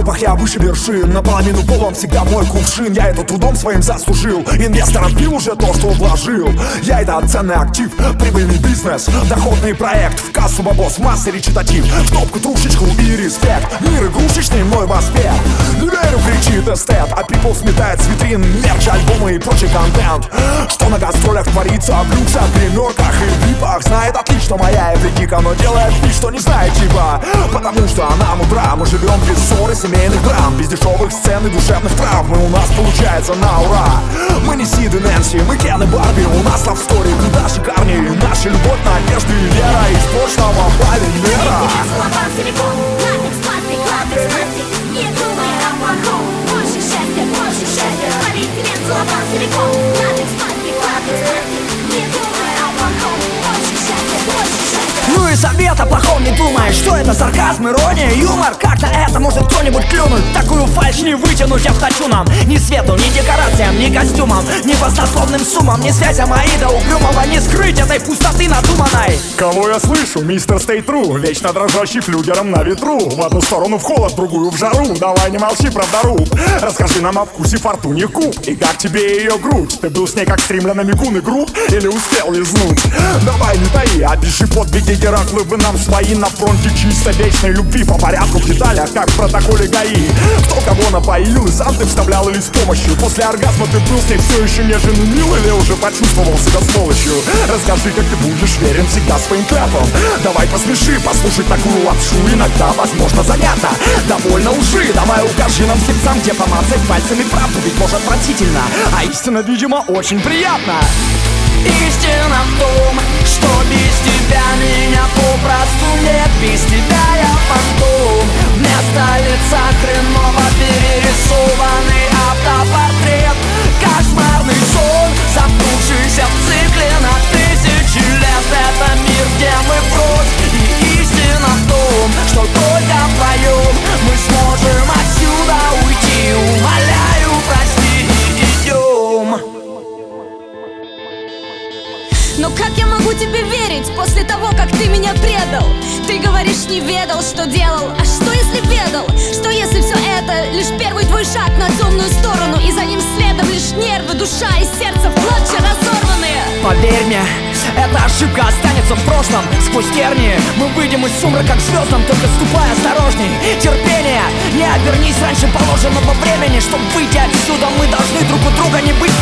запах, я выше вершин. Наполовину полон всегда мой кувшин. Я это трудом своим заслужил. Инвестор отбил уже то, что вложил. Я это ценный актив, прибыльный бизнес, доходный проект. В кассу бабос, масса речитатив, в топку трушечку и респект. Мир игрушечный, мой воспет. Не верю, кричит эстет, а people сметает с витрин мерч, альбомы и прочий контент. Что на гастролях творится, в люксах, гримерках и випах. Знает отлично моя эврикика, но делает вид, что не знает типа. Потому что она мудра. Мы живем без ссор и семейных драм, без дешевых сцен и душевных травм. И у нас получается на ура. Мы не Сид и Нэнси, мы Кен и Барби. У нас лавстори куда шикарнее. Наша любовь, надежда и вера из прошлого полимера. Не думай о плохом, больше счастья, полиэтилен целлофан, силикон, латекс, пластик, не думай о плохом, больше счастья, Ну и совет о плохом не думай. Что это, сарказм, ирония, юмор? Как на это может кто-нибудь клюнуть? Такую фальшь не вытянуть автотюном. Ни свету, ни декорациям, ни костюмам, ни баснословным суммам, ни связям Аида угрюмого. Не скрыть этой пустоты надуманной. Кого я слышу? Мистер Stay True, вечно дрожащий флюгером на ветру. В одну сторону в холод, другую в жару. Давай не молчи, правдоруб. Расскажи нам о вкусе фортуне куб. И как тебе ее грудь? Ты был с ней как стримлянами Микун и Груп? Или успел лизнуть? Давай не таи, опиши подвиги Гераклы. Вы нам свои на фронте чисто вечной любви. По порядку в деталях, как в протоколе ГАИ. Кто кого напоил, и сам ты вставлял или с помощью. После оргазма ты был с ней все еще нежен и мил, или уже почувствовал себя сволочью? Расскажи, как ты будешь верен всегда своим клятвам. Давай посмеши, послушать такую лапшу. Иногда, возможно, занятно. Довольно лжи, давай укажи нам сердцам, где помацать пальцами правду. Ведь может отвратительно, а истина, видимо, очень приятна. Истина в том, что без тебя меня попросту нет. Без тебя я фантом. Вместо лица хреново перерисованный автопортрет. Кошмарный сон, замкнувшийся в цикле на тысячи лет. Это мир, где мы врозь. И истина в том, что только вдвоем мы сможем отсюда уйти. Умоляю, прости и идем. Но как я могу тебе верить после того, как ты меня предал? Ты говоришь, не ведал, что делал. А что если ведал? Что если все это лишь первый твой шаг на темную сторону, и за ним следом лишь нервы, душа и сердце в клочья разорванные? Поверь мне, эта ошибка останется в прошлом. Сквозь тернии мы выйдем из сумрака к звездам. Только ступай осторожней, терпение. Не обернись раньше положенного времени. Чтобы выйти отсюда, мы должны друг у друга не быть